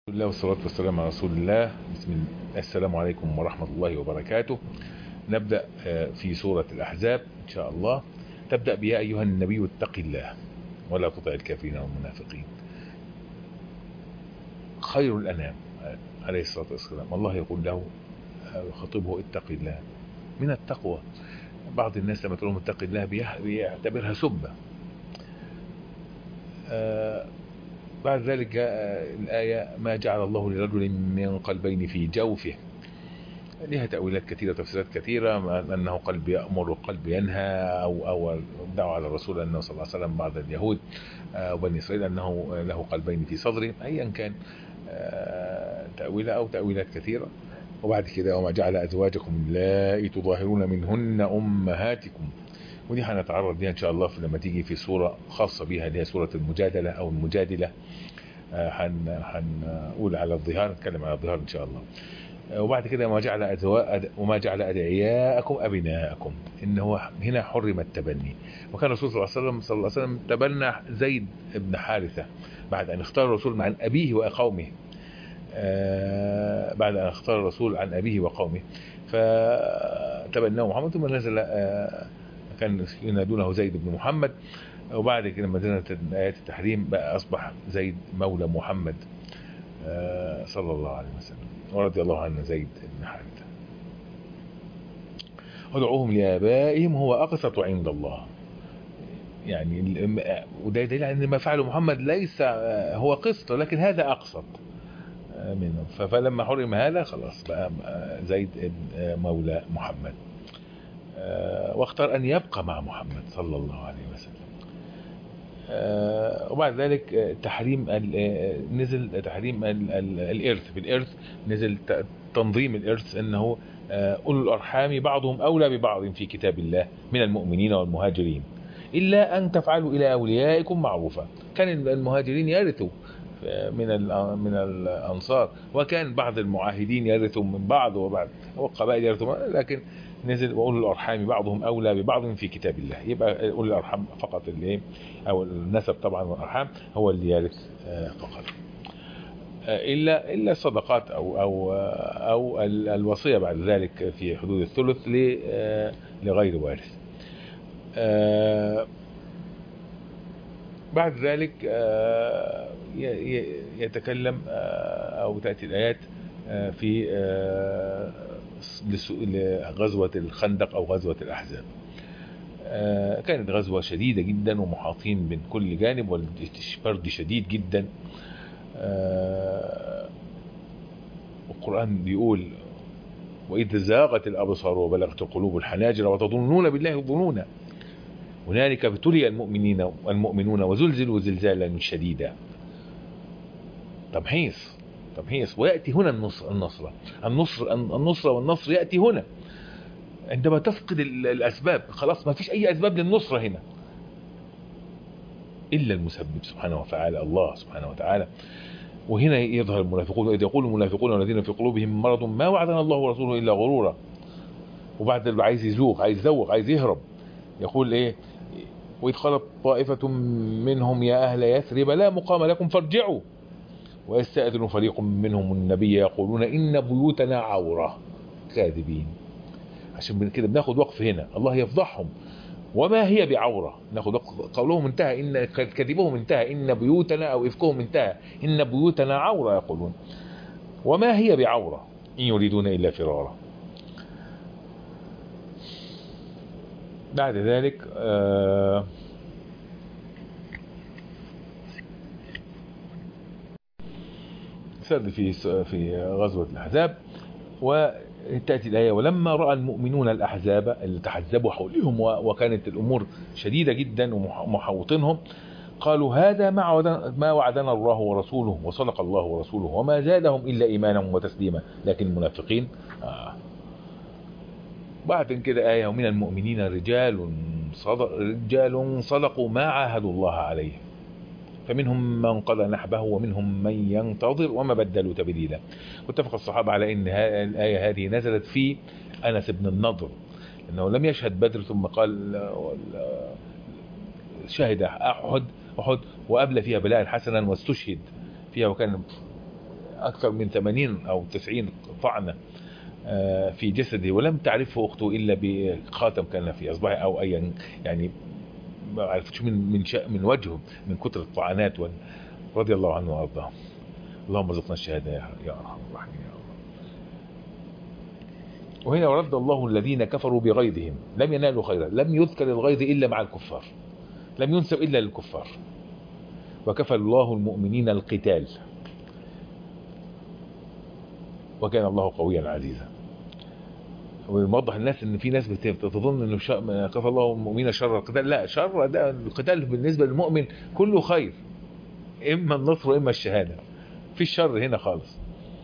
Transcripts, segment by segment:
بسم الله والصلاة والسلام على رسول الله. السلام عليكم ورحمة الله وبركاته. نبدأ في سورة الأحزاب إن شاء الله. تبدأ بيا أيها النبي اتق الله ولا تطع الكافرين والمنافقين. خير الأنام عليه الصلاة والسلام الله يقول له خطبه اتق الله من التقوى. بعض الناس لما تقول لهم اتق الله بيعتبرها سبة. بعد ذلك جاء الآية ما جعل الله لرجل من قلبين في جوفه. لها تأويلات كثيرة وتفسيرات كثيرة، أنه قلب يأمر وقلب ينهى، أو دعوا على الرسول أنه صلى الله عليه وسلم بعض اليهود وبني إسرائيل أنه له قلبين في صدره. أيا كان تأويلة أو تأويلات كثيرة. وبعد كده وما جعل أزواجكم اللائي تظاهرون منهن أمهاتكم. ودي هنتعرض ليها إن شاء الله لما تيجي في سورة خاصة بها اللي هي سورة المجادلة أو المجادلة. هنقول على الظهار، نتكلم على الظهار إن شاء الله. وبعد كده وما جعل أدعياءكم أبناءكم. إن هو هنا حرم التبني. وكان الرسول صلى الله عليه وسلم تبنى زيد بن حارثة بعد أن اختار الرسول عن أبيه وقومه. بعد أن اختار الرسول عن أبيه وقومه فتبناه محمد، ثم نزل كان ينادونه زيد بن محمد. وبعد كده لما نزلت آيات التحريم بقى أصبح زيد مولى محمد صلى الله عليه وسلم ورضي الله عنه زيد بن حارثة. ادعوهم لآبائهم هو أقسط عند الله. يعني وده دليل على ان ما فعله محمد ليس هو قسط، لكن هذا أقسط منه. فلما حرم هذا خلاص بقى زيد مولى محمد. واختار أن يبقى مع محمد صلى الله عليه وسلم. وبعد ذلك نزل تحريم الإرث. في الإرث نزل تنظيم الإرث أنه أولو الأرحام بعضهم أولى ببعض في كتاب الله من المؤمنين والمهاجرين إلا أن تفعلوا إلى أوليائكم معروفا. كان المهاجرين يرثوا من الأنصار، وكان بعض المعاهدين يرثوا من بعض وبعض والقبائل يرثوا، لكن نزل وأولو الأرحام بعضهم أولى ببعض في كتاب الله. يبقى أولو الأرحام فقط اللي أو النسب طبعا والأرحام هو اللي يرث فقط، إلا الصدقات أو الوصية بعد ذلك في حدود الثلث لغير وارث. بعد ذلك يتكلم أو تأتي الآيات في لغزوة الخندق أو غزوة الأحزاب. كانت غزوة شديدة جدا ومحاطين من كل جانب والبرد شديد جدا. القرآن بيقول وإذ زاغت الأبصار وبلغت القلوب الحناجر وتظنون بالله الظنونا هنالك ابتلي المؤمنون وزلزلوا زلزالا شديدا. تمحيص ويأتي هنا النصر والنصر يأتي هنا عندما تفقد الأسباب. خلاص ما فيش أي أسباب للنصرة هنا إلا المسبب سبحانه وتعالى الله سبحانه وتعالى. وهنا يظهر المنافقون وإذ يقول المنافقون والذين في قلوبهم مرض ما وعدنا الله ورسوله إلا غرورا. وبعد اللي عايز يزوغ عايز يهرب يقول إيه؟ وإذ قالت طائفة منهم يا أهل يثرب لا مقام لكم فارجعوا ويستأذن فريق منهم النبي يقولون إن بيوتنا عورة. كاذبين. عشان كده بناخد وقف هنا الله يفضحهم. وما هي بعورة، ناخد قولهم انتهى، إن كذبهم انتهى، إن بيوتنا أو إفكهم انتهى، إن بيوتنا عورة يقولون وما هي بعورة إن يريدون إلا فرارا. بعد ذلك سرد في غزوة الأحزاب. وتأتي الآية ولما رأى المؤمنون الأحزاب اللي تحزبوا حولهم وكانت الأمور شديدة جدا ومحوطينهم قالوا هذا ما وعدنا الله ورسوله وصدق الله ورسوله وما زادهم إلا إيمانا وتسليما. لكن المنافقين بعد كده آية ومن المؤمنين رجال صدقوا ما عاهدوا الله عليه فمنهم من قضى نحبه ومنهم من ينتظر وما بدلوا تبديلا. واتفق الصحابة على ان الآية هذه نزلت في أنس بن النضر انه لم يشهد بدر ثم قال شهد أحد وأبلى فيها بلاء حسنا واستشهد فيها وكان أكثر من 80 أو 90 طعنة في جسده، ولم تعرفه أخته إلا بخاتم كان في أصبعه أو أي يعني ما عرفتش من وجهه من كتر الطعنات. رضي الله عنه وأرضاه. اللهم ارزقنا الشهادة يا أرحم الراحمين يا الله. وهنا ورد الله الذين كفروا بغيظهم لم ينالوا خيرا، لم يذكر الغيظ إلا مع الكفار، لم ينسب إلا للكفار. وكفى الله المؤمنين القتال وكان الله قويا عزيزا. ويوضح الناس ان في ناس بتظن انه كفى الله المؤمنين شر القتال. لا، شر ده القتال بالنسبه للمؤمن كله خير، اما النصر واما الشهاده، في الشر هنا خالص.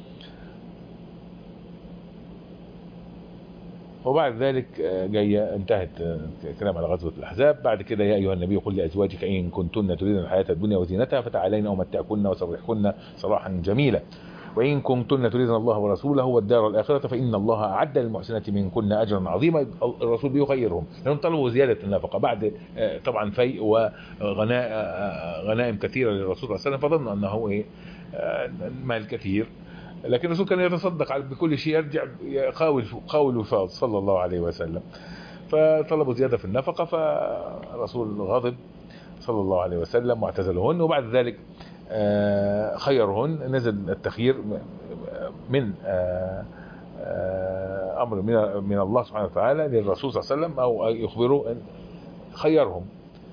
وبعد ذلك جايه انتهت كلام على غزوه الاحزاب. بعد كده يا ايها النبي قل لازواجك ان كنتن تريدن الحياه الدنيا وزينتها فتعالين امتعكن وسرحكن سراحا جميلا، وإن كنتن تريدن الله ورسوله والدار الآخرة فإن الله أعد للمحسنات منكن أجرا عظيما. الرسول بيخيرهم لأنهم طلبوا زيادة النفقة بعد طبعا فيء وغنائم كثيرة للرسول صلى الله عليه وسلم، فظنوا أنه مال كثير، لكن الرسول كان يتصدق بكل شيء، يرجع قاول وفاض صلى الله عليه وسلم. فطلبوا زيادة في النفقة، فالرسول غضب صلى الله عليه وسلم واعتزلهن. وبعد ذلك خيرهن، نزل التخيير من أمر من الله سبحانه وتعالى للرسول صلى الله عليه وسلم، أو يخبره خيرهم،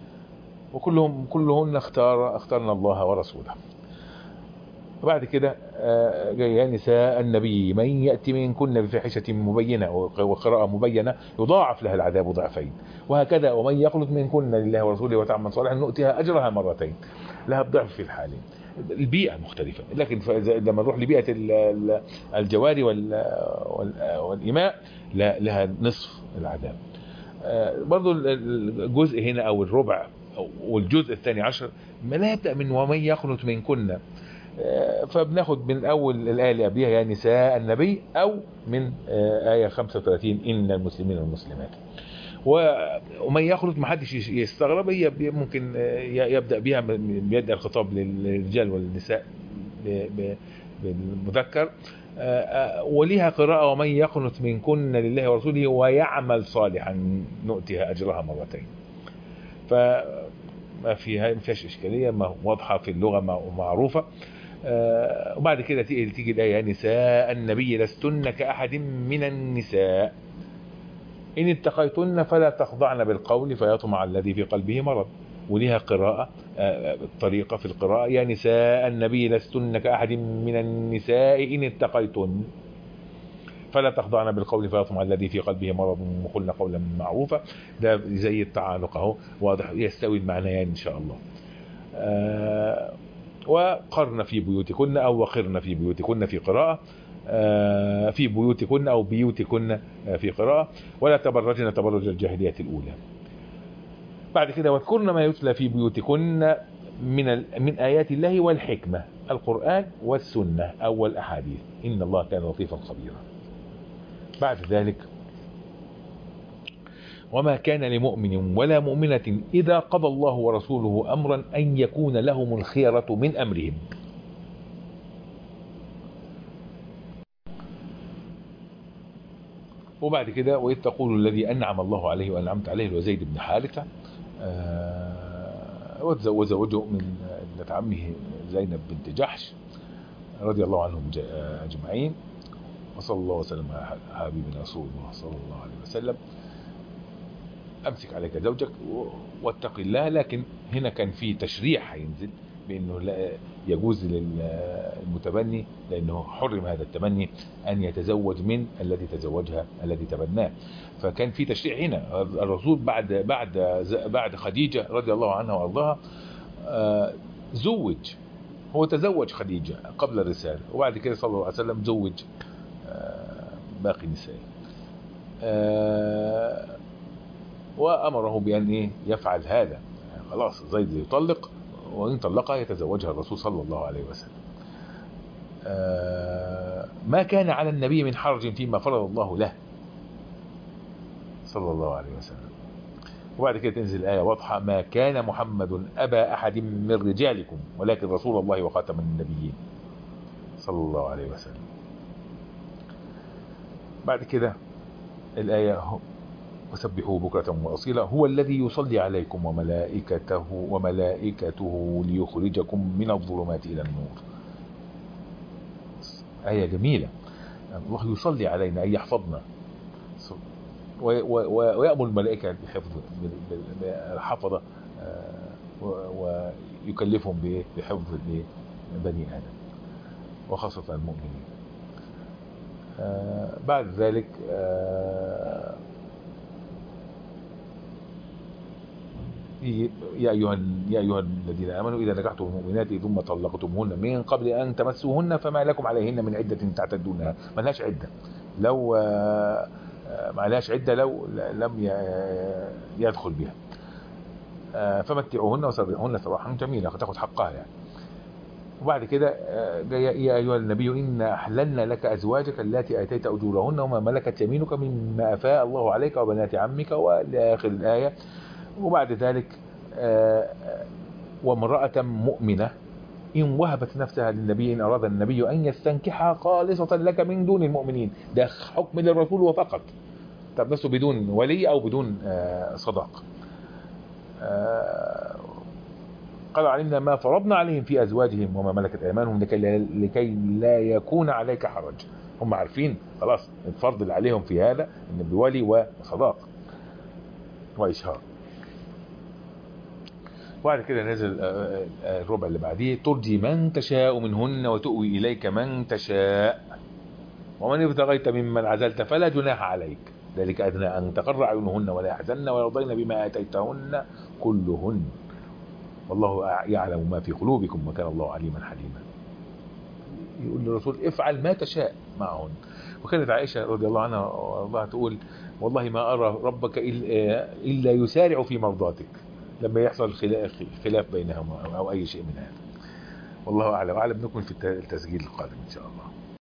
كلهن اختارنا الله ورسوله. وبعد كده جاء نساء النبي من يأتي منكن بفاحشة مبينة وقراءة مبينة يضاعف لها العذاب ضعفين، وهكذا ومن يقنت منكن لله ورسوله وتعمل صالحا نؤتها أجرها مرتين، لها الضعف في الحالين. البيئة مختلفة، لكن لما نروح لبيئة الجواري والإماء لها نصف العذاب. برضو الجزء هنا أو الربع والجزء الثاني عشر ما لا يبدأ من ومن يقنت منكن، فبناخد من اول الايه اللي قبلها يا نساء النبي، او من ايه 35 ان المسلمين والمسلمات. ومن يخرج ما حدش يستغرب، هي ممكن يبدا بها بيد الخطاب للرجال والنساء بالمذكر، وليها قراءه ومن يقنت منكن لله ورسوله ويعمل صالحا نؤتها اجرها مرتين. فما فيهاش اشكاليه، ما واضحه في اللغه ومعروفه. وبعد كده تيجي الآية يا نساء النبي لستن كأحد من النساء إن اتقيتن فلا تخضعن بالقول فيطمع الذي في قلبه مرض. وليها قراءة الطريقة في القراءة يا نساء النبي لستن كأحد من النساء إن اتقيتن فلا تخضعن بالقول فيطمع الذي في قلبه مرض وقلن قولا معروفا. ده زي التعالق اهو واضح، يستوي المعنيين إن شاء الله. وقرن في بيوتكن أو وقرن في بيوتكن في قراءة، في بيوتكن أو بيوتكن في قراءة، ولا تبرجن تبرج الجاهلية الأولى. بعد كده واذكرن ما يتلى في بيوتكن من آيات الله والحكمة، القرآن والسنة أو الأحاديث، إن الله كان لطيفا خبيرا. بعد ذلك وما كان لمؤمن ولا مؤمنة إذا قضى الله ورسوله أمرا أن يكون لهم الخيرة من أمرهم. وبعد كده وإذ تقول الذي أنعم الله عليه وأنعمت عليه وزيد بن حارثة، وتزوجه من ابنة عمه زينب بنت جحش رضي الله عنهم أجمعين. وصلى الله وسلم على حبيبنا رسول الله صلى الله عليه وسلم. امسك عليك زوجك واتق الله. لكن هنا كان في تشريع هينزل بانه لا يجوز للمتبني، لانه حرم هذا التبني ان يتزوج من الذي تزوجها الذي تبناه. فكان في تشريع هنا. الرسول بعد خديجة رضي الله عنها وارضاها زوج، هو تزوج خديجة قبل الرسالة، وبعد كده صلى الله عليه وسلم زوج باقي نسائه، وأمره بأن يفعل هذا. خلاص زيد يطلق، وإن طلقها يتزوجها الرسول صلى الله عليه وسلم. ما كان على النبي من حرج فيما فرض الله له صلى الله عليه وسلم. وبعد كده تنزل الآية واضحة ما كان محمد أبا أحد من رجالكم ولكن رسول الله وخاتم النبيين صلى الله عليه وسلم. بعد كده الآية وسبحوه بكرة وأصيلا هو الذي يصلي عليكم وملائكته ليخرجكم من الظلمات إلى النور. آية جميلة. الله يصلي علينا أي يحفظنا ويأمر الملائكة بحفظ الحفظة ويكلفهم بحفظ بني آدم وخاصة المؤمنين. بعد ذلك يا أيها الذين آمنوا إذا نكحتم المؤمنات ثم طلقتموهن من قبل أن تمسوهن فما لكم عليهن من عدة تعتدونها. ما لهاش عدة لو ما لهاش عدة لو لم يدخل بها. فمتعوهن وسرحوهن سراحا جميلا تاخد حقها يعني. وبعد كده يا أيها النبي إنا أحللنا لك أزواجك التي آتيت أجورهن وما ملكت يمينك مما أفاء الله عليك وبنات عمك والآخر الآية. وبعد ذلك وامرأة مؤمنة إن وهبت نفسها للنبي إن أراد النبي أن يستنكحها خالصة لك من دون المؤمنين. ده حكم للرسول وفقط. طب نفسه بدون ولي أو بدون صداق. قال علمنا ما فرضنا عليهم في أزواجهم وما ملكت أيمانهم لكي لا يكون عليك حرج. هم عارفين خلاص الفرض اللي عليهم في هذا إن بولي وصداق وإشهار. وبعد كده نزل الربع اللي بعديه ترجي من تشاء منهن وتؤوي إليك من تشاء ومن ابتغيت ممن عزلت فلا جناح عليك ذلك أدنى أن تقر أعينهن ولا يحزن ويرضين بما آتيتهن كلهن والله يعلم ما في قلوبكم وكان الله عليما حليما. يقول للرسول افعل ما تشاء معهن. وكانت عائشة رضي الله عنها وارضاها تقول والله ما أرى ربك إلا يسارع في مرضاتك لما يحصل خلاف بينهما أو أي شيء من هذا. والله أعلم. نكمل في التسجيل القادم إن شاء الله.